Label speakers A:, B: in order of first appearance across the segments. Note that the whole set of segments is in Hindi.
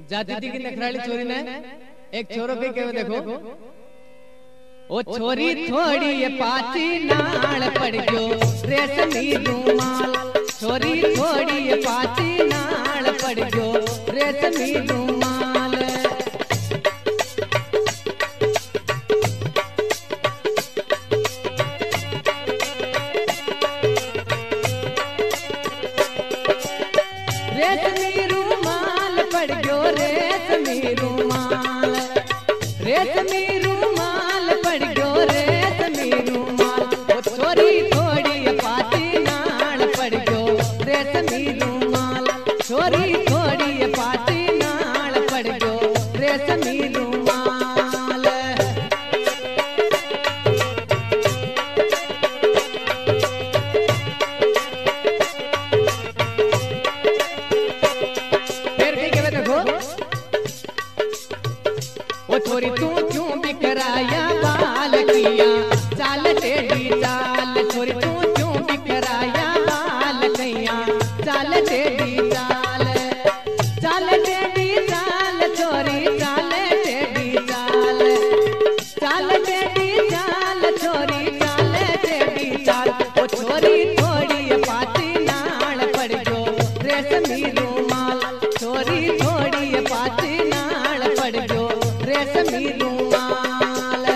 A: जाती थी कि नखराली छोरी ने एक छोरो के केवे देखो, ओ छोरी थोड़ी ये पाची नाल पड़ गयो रेशमी रुमाल, छोरी थोड़ी ये पाची नाल पड़ गयो रेशमी रुमाल। रेशमी रुमाल पड़ गयो रेशमी रुमाल, रेशमी रुमाल पड़ गयो रेशमी रुमाल, ओ छोरी थोड़ी पाची नाल पड़ गयो रेशमी रुमाल, छोरी थोड़ी पाची नाल पड़ गयो रेशमी रुमाल। फिर भी क्या देखो, ओ छोरी तू क्यों बिखराया बाल किया चाल टेढ़ी चाल, छोरी तू क्यों बिखराया बाल किया चाल टेढ़ी चाल, चाल टेढ़ी चाल छोरी चाल टेढ़ी चाल, चाल टेढ़ी चाल छोरी चाल टेढ़ी चाल, ओ छोरी थोड़ी पाची नाल पड़ गयो रेशमी रुमाल, छोरी थोड़ी पाची नाल पड़ गयो रेशमी रुमाल।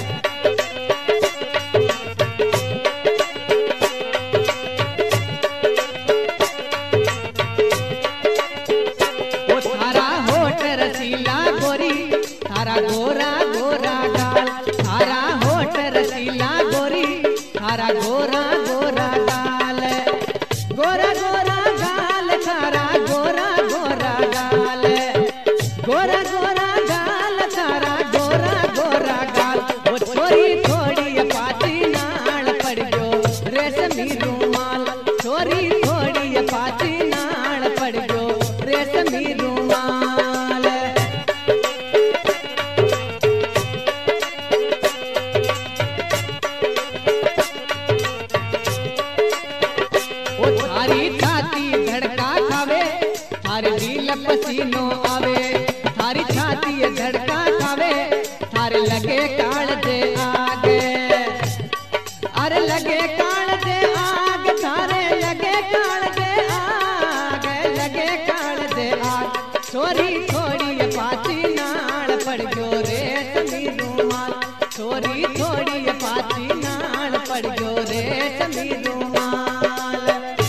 A: ओ थारा होठ रसीला गोरी थारा गोरा गोरा गाल, थारा होठ रसीला गोरी थारा गोरा गोरा गाल, गोरा गोरा गाल थारा गोरा गोरा गाल, गोरा गोरा गाल थारा गोरा गोरा गाल, ओ छोरी थोड़ी पाची नाल पड़ गयो रेशमी रुमाल, छोरी थोड़ी पाची नाल पड़ गयो रेशमी रुमाल। ओ थारी छाती धड़का खावे थारे दिल पसीनो आवे, थारी छाती धड़का खावे थारे लगे काल दे आगे, अरे लगे काल दे आगे थारे लगे काल दे आगे, लगे काल दे आगे, छोरी थोड़ी पाची नाल पड़ गयो रेशमी रुमाल, छोरी थोड़ी पाची नाल पड़ गयो रेशमी रुमाल।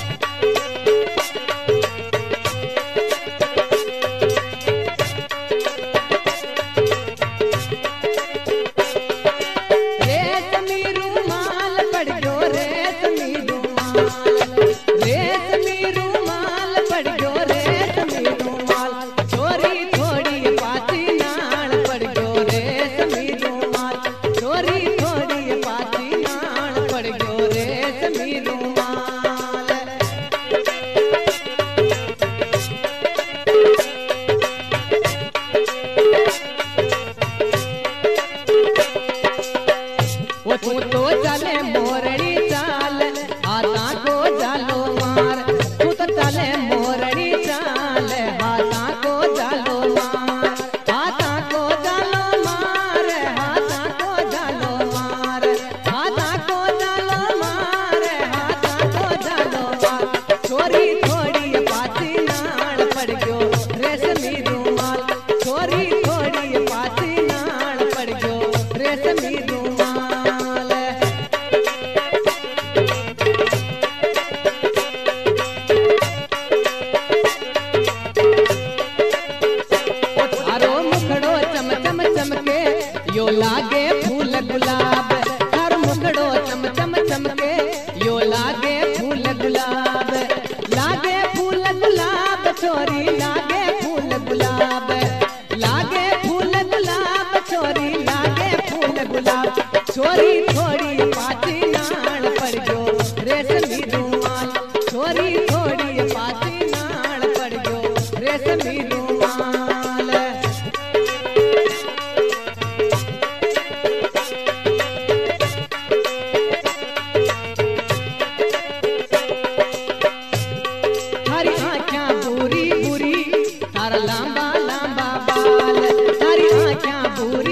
A: रेशमी रुमाल पड़ गयो रेशमी रुमाल, रेशमी रुमाल पड़ गयो रेशमी रुमाल, छोरी थोड़ी पाची नाल पड़ गयो रेशमी रुमाल, छोरी थोड़ी पाची नाल पड़ गयो रेशमी रुमाल। वो तू तो चले मोरड़ी चाल हाथा को जालो मार, तू तो चले मोरड़ी चाल हाथा को जालो मार, हाथा को जालो मार, हाथा को जालो मार, हाथा को जालो मार, हाथा को जालो मार, छोरी थोड़ी पाची नाल पड़ गयो रेशमी रुमाल, छोरी थोड़ी पाची नाल पड़ गयो रेशमी रुमाल। ओ थारो मुखड़ो चम चम चमके यो लागे फूल गुलाब, थारो मुखड़ो चम चम चमके यो लागे फूल गुलाब, लागे फूल गुलाब छोरी लागे फूल गुलाब, लागे फूल गुलाब छोरी लागे फूल गुलाब, छोरी थोड़ी पाची नाल पड़ गयो रेशमी रुमाल, छोरी थोड़ी पाची नाल पड़ गयो रेशमी रुमाल। पूरी